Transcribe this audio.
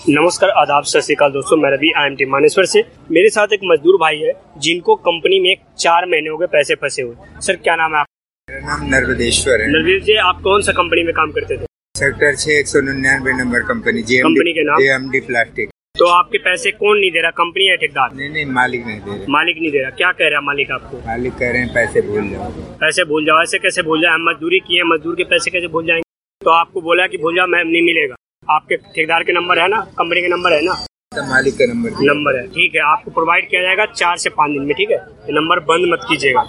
नमस्कार, आदाब, सत श्री अकाल दोस्तों। मैं रवि IMT मानेसर से। मेरे साथ एक मजदूर भाई है जिनको कंपनी में 4 महीने हो गए पैसे फंसे हुए। सर, क्या नाम है आपका? मेरा नाम नर्वदेश्वर है। नरवीर जी, आप कौन सा कंपनी में काम करते थे? सेक्टर 6 199 नंबर कंपनी कंपनी के नाम? JMD plastic. तो आपके पैसे कौन नहीं दे रहा, कंपनी या ठेकेदार? नहीं, मालिक नहीं दे रहे। मालिक नहीं दे रहा। क्या कह रहा है मालिक आपको? मालिक कह रहे हैं पैसे भूल जाओ। पैसे भूल जाओ? ऐसे कैसे भूल जाए? हम मजदूरी किए, मजदूर के पैसे कैसे भूल जाएंगे? तो आपको बोला कि भूल जाओ, मैं नहीं मिलेगा। आपके ठेकेदार के नंबर है ना, कंपनी के नंबर है ना? तो मालिक का नंबर है, ठीक है। आपको प्रोवाइड किया जाएगा 4 से 5 दिन में, ठीक है? ये नंबर बंद मत कीजिएगा।